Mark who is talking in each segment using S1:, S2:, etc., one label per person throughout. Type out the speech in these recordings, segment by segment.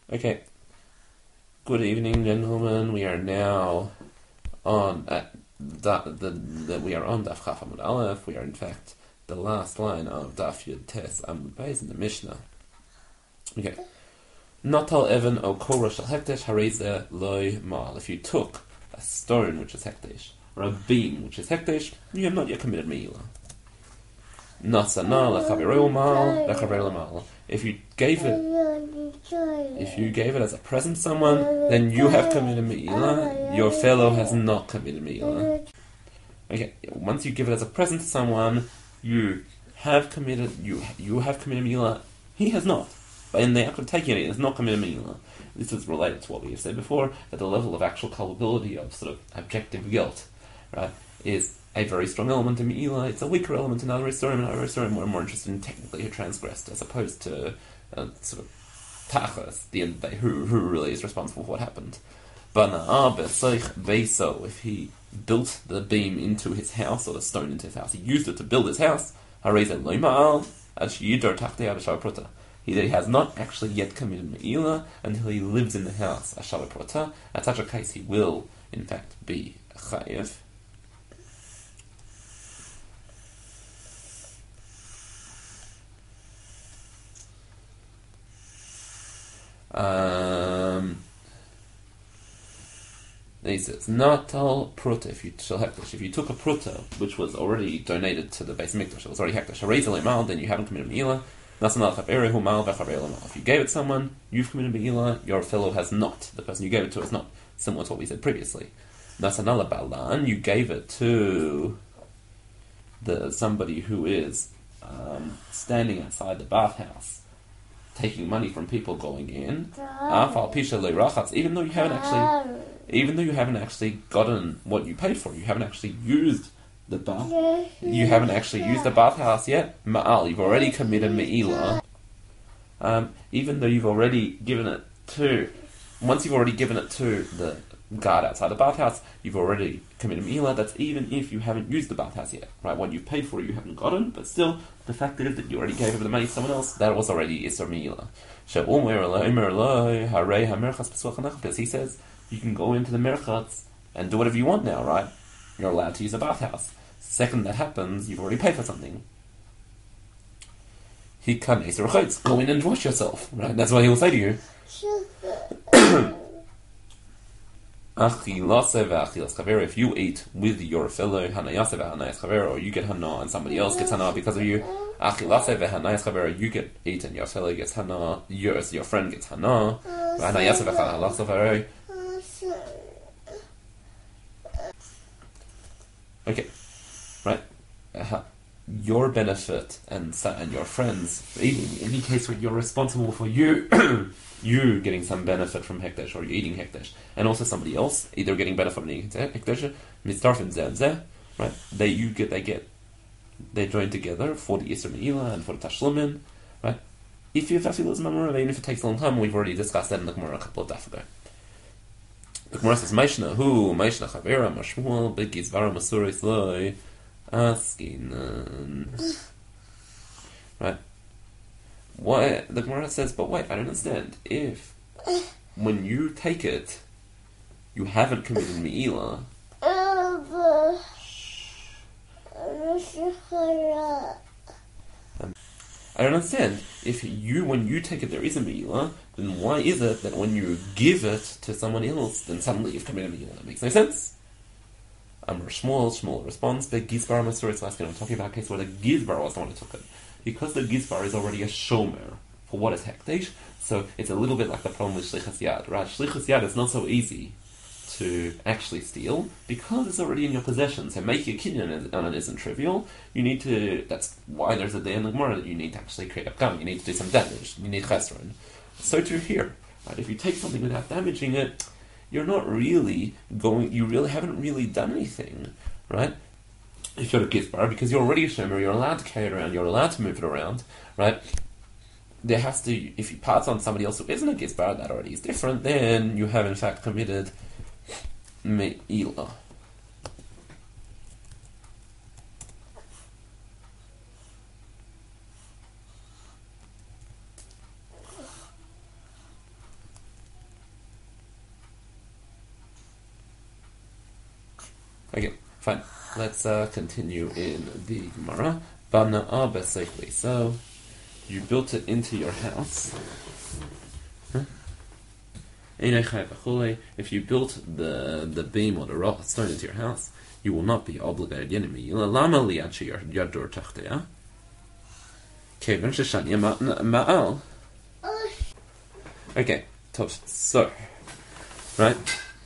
S1: Okay, good evening, gentlemen. We are now on we are on Daf Chaf Amud Aleph. We are in fact the last line of Daf Yud Tes Amud Beis in the Mishnah. Okay, Natal Evan O Korah Shel Hekdesh Hareze Loy Mal. If you took a stone which is Hekdesh or a beam which is Hekdesh, you have not yet committed Me'ilah. Nasana lechaverei mal lechaverei mal. If you gave it as a present to someone, then you have committed Me'ilah. Your fellow has not committed Me'ilah. Okay, once you give it as a present to someone, you have committed Me'ilah. He has not. But in the act of taking it, he has not committed Me'ilah. This is related to what we have said before, that the level of actual culpability of sort of objective guilt, right, is a very strong element in Me'ilah. It's a weaker element in other Isurim. We're more interested in technically who transgressed as opposed to sort of Tachas, the end of the day, who really is responsible for what happened. But if he built the beam into his house or the stone into his house, he used it to build his house, he has not actually yet committed Me'ilah until he lives in the house. At such a case, he will, in fact, be chayiv. He says, Natal Pruta, if you took a Pruta, which was already donated to the Beis Mikdash, it was already Hekdesh, then you haven't committed Me'ilah. If you gave it to someone, you've committed Me'ilah, your fellow has not. The person you gave it to has not. Similar to what we said previously. Nasanala Balan, you gave it to somebody who is standing outside the bathhouse, taking money from people going in. Even though you haven't actually gotten what you paid for, you haven't actually used the bath. You haven't actually used the bathhouse yet. Ma'al, you've already committed Me'ilah. Even though you've already given it to, once you've already given it to the guard outside the bathhouse, you've already committed Me'ilah. That's even if you haven't used the bathhouse yet, right? What you've paid for, you haven't gotten, but still, the fact is that you already gave over the money to someone else. That was already Isser Me'ilah. Because he says, you can go into the merchatz and do whatever you want now, right? You're allowed to use a bathhouse. Second that happens, you've already paid for something. He can go in and wash yourself, right? That's what he will say to you. If you eat with your fellow, or you get hana and somebody else gets hana because of you, you get eaten, your fellow gets hana, your friend gets hana. Okay, right? Your benefit and your friends, in any case where you're responsible for you you getting some benefit from Hekdesh or you eating Hekdesh, and also somebody else either getting benefit from eating Hekdesh, right? They join together for the Yisr Me'ilah and for the Tashlumin, right? If you have Fafilas Mamura, even if it takes a long time, we've already discussed that in the Gemara a couple of daf ago. The Gemara says, Maishna Chavera, Mashmuel, Bigis Vara Masuris Loi, Askinan. Right? Why? The Gemara says, but wait, I don't understand. If, when you take it, you haven't committed Me'ilah. I don't understand. When you take it, there is a Me'ilah, then why is it that when you give it to someone else, then suddenly you've committed a Me'ilah? That makes no sense. Amr Shmuel responds, the Gizbar Masur is last. I'm talking about a case where the Gizbar was the one who took it. Because the Gizbar is already a Shomer for what is Hekdesh, so it's a little bit like the problem with Shlichus Yad, right? Shlichus Yad is not so easy to actually steal because it's already in your possession. So making a kinyan on it isn't trivial. That's why there's a day in the Gemara that you need to actually create a gum. You need to do some damage. You need chesron. So too here, right? If you take something without damaging it, you really haven't really done anything, right? If you're a gizbar, because you're already a shomer, you're allowed to carry it around, you're allowed to move it around, right? If you pass on somebody else who isn't a gizbar, that already is different, then you have in fact committed Me'ilah. Okay, fine. Let's continue in the Gemara. Bana'a b'seichli. So, you built it into your house. If you built the beam or the rock stone into your house, you will not be obligated. Lama li'achi yadur tachteya. Kevan sheshanya ma'al. Okay, so, right.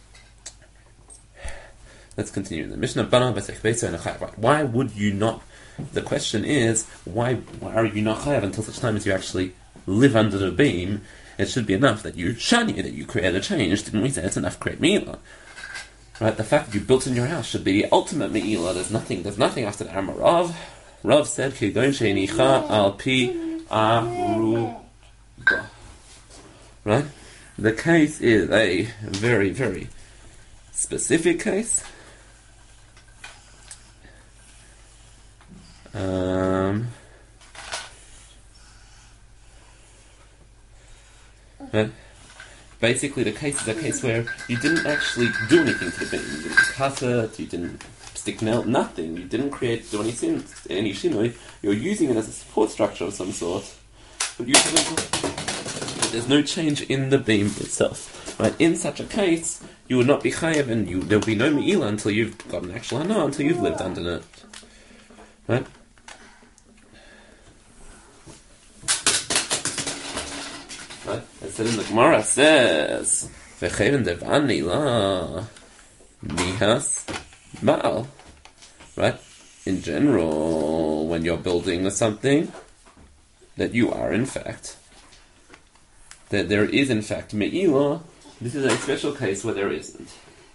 S1: Let's continue in the Mishnah. Why would you not? The question is, why are you not chayav until such time as you actually live under the beam? It should be enough that you shani, that you create a change. Didn't we say it's enough to create me'ilah? Right? The fact that you built in your house should be the ultimate me'ilah. There's nothing after the Amar Rav. Rav said, "Kigon sheinicha al pi aruba." Right? The case is a very, very specific case. Basically, the case is a case where you didn't actually do anything to the beam. You didn't cut it, you didn't stick nail, nothing. You didn't do any shinoi. You're using it as a support structure of some sort, but there's no change in the beam itself. Right? In such a case, you will not be chayav, and there will be no me'ilah until you've got an actual hana, until you've lived under it. Right? Right? And so then the Gemara says, "V'cheven devani la nihas ma'al." Right? In general, when you're building something, that you are in fact, that there is in fact me'ilah. This is a special case where there isn't.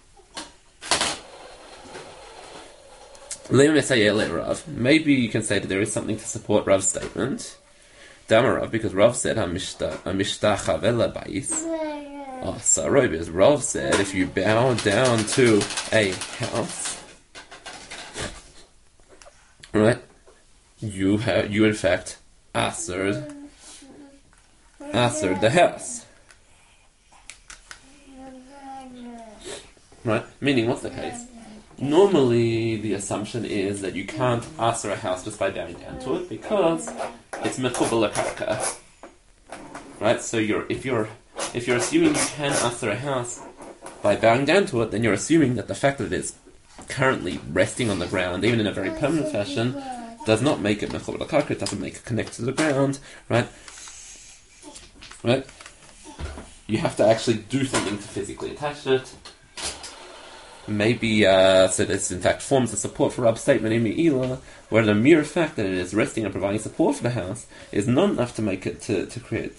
S1: Maybe you can say that there is something to support Rav's statement. Damarav, because Rav said Saroi, because Rav said if you bow down to a house, right, you in fact asered the house. Right? Meaning, what's the case? Normally, the assumption is that you can't aser a house just by bowing down to it because it's mechubal karka. Right? So if you're assuming you can aser a house by bowing down to it, then you're assuming that the fact that it is currently resting on the ground, even in a very permanent fashion, does not make it mechubal karka. It doesn't make it connect to the ground. Right? Right? You have to actually do something to physically attach it. Maybe, so this in fact forms the support for Rab's statement in me'ilah, where the mere fact that it is resting and providing support for the house is not enough to make it to create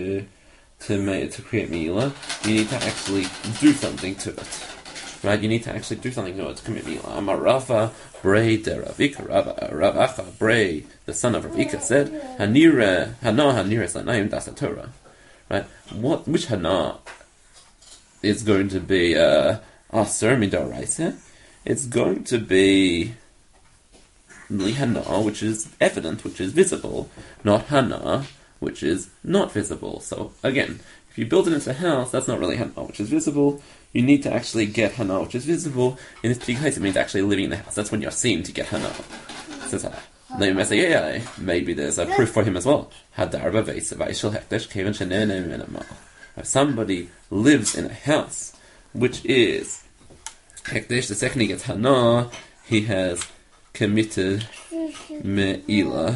S1: me'ilah. You need to actually do something to it, right? You need to actually do something to it to commit me'ilah. Amar Rava Brei de Ravika, Rav Acha Brei, the son of Ravika, said, Hana Sanayim Dasa Torah, right? Which Hana is going to be Aser midoraisa? It's going to be hana, which is evident, which is visible, not hana, which is not visible. So again, if you build it into a house, that's not really hana, which is visible. You need to actually get hana, which is visible. In this particular case, it means actually living in the house. That's when you're seen to get hana. Maybe there's a proof for him as well. If somebody lives in a house which is Hekdesh, the second he gets Hana, he has committed Me'ilah.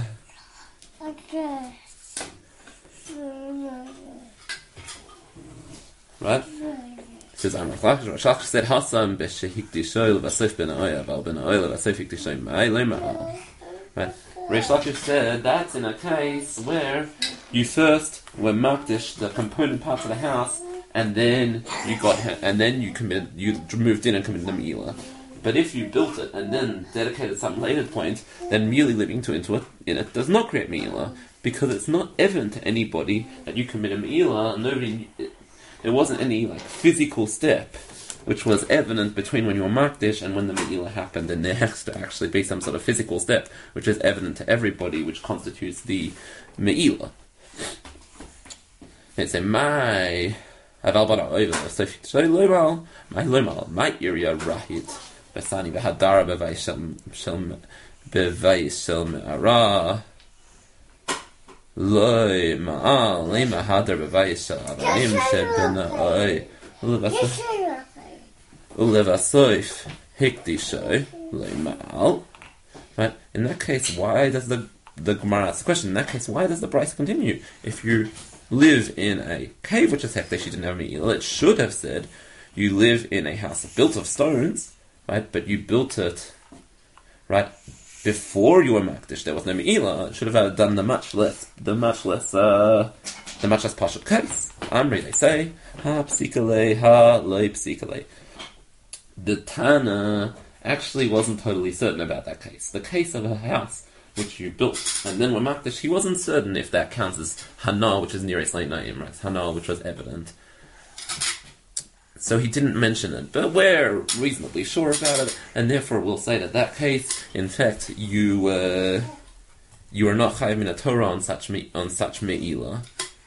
S1: Right? It says, Rashach said, Hassam b'shehikdisho l'vasif ben ha'oya, val ben ha'oya l'vasif hikdisho ma'ilei ma'al. Right? Reish Lakish said, that's in a case where you first were makdish the component parts of the house, and then you moved in and committed the me'ilah. But if you built it and then dedicated at some later point, then merely living into it does not create me'ilah, because it's not evident to anybody that you committed me'ilah. There wasn't any physical step which was evident between when you were makdish and when the me'ilah happened, and there has to actually be some sort of physical step which is evident to everybody, which constitutes the me'ilah. It's a my area rahit Besani v'hadara b'vayis shel me'ara. Loi ma'al lema hadar b'vayis shel avarim shebena'oi ulevasoif hikdisho loi ma'al. Right? In that case, why does the Gemara asks the question? In that case, why does the Brisa continue? If you live in a cave which is hekdesh, you didn't have me'ila, it should have said you live in a house built of stones, right? But you built it, right, before you were makdish. There was no me'ila. It should have done the much less pashut case. Amri, they say, ha psikale, ha loy psikale. The Tana actually wasn't totally certain about that case. The case of a house which you built and then were makdish, he wasn't certain if that counts as hana, which is nearest late naim, right? Hana, which was evident. So he didn't mention it, but we're reasonably sure about it, and therefore we'll say that case, in fact, you are not chayav min Torah on such me'ila.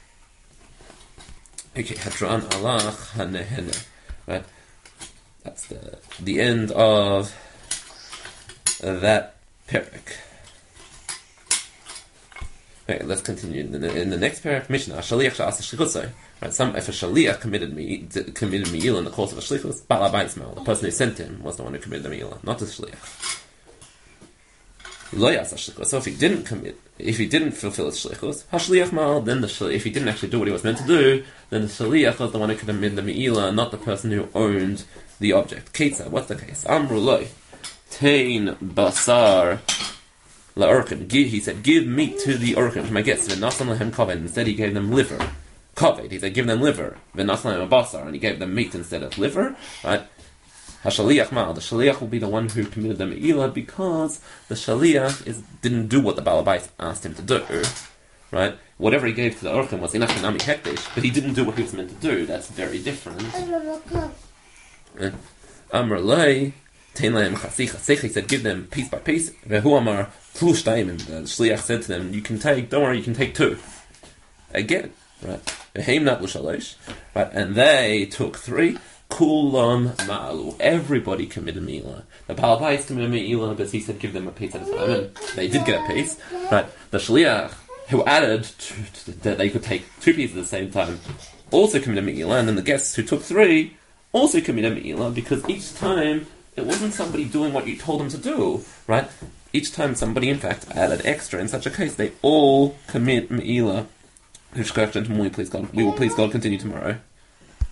S1: Okay, hadran alach hanehene, right? That's the end of that parak. Okay, let's continue. In the next parak, Mishnah, Shaliach she'asa shlichusay. Right, if a Shaliach committed me'ila in the course of a shlichus, Baal Habayis Ma'al, the person who sent him was the one who committed the me'ila, not the Shaliach. Lo yasa shlichus. So if he didn't fulfill his shlichus, Hashliach Ma'al, then if he didn't actually do what he was meant to do, then the Shaliach was the one who committed the me'ila, not the person who owned the object. Keitza, what's the case? Amru loy, tein basar la'orkim. He said, give meat to the orkim, to my guests. V'nasan lehem kaved. Instead, he gave them liver. Kaved. He said, give them liver. V'nasan lehem basar, and he gave them meat instead of liver. Right? Hashaliach ma'al. The shaliach will be the one who committed the me'ila because the shaliach didn't do what the Baal Habayis asked him to do. Right? Whatever he gave to the orkim was enough nami hekdesh, but he didn't do what he was meant to do. That's very different. Amar lei, tein lehem chasich. He said, give them piece by piece. Vehu amar tlush daim. And the shliach said to them, don't worry, you can take two. Again, right? Veheim natlu shalosh. Right? And they took 3. Kulam ma'alu. Everybody committed me'ila. The Baal Habayis committed me'ila, but he said, give them a piece at a time. And they did get a piece. Right? The shliach, who added that they could take 2 pieces at the same time, also committed me'ila. And then the guests who took 3 also committed me'ila, because each time it wasn't somebody doing what you told them to do, right? Each time somebody, in fact, added extra. In such a case, they all commit me'ila. We will please God continue tomorrow.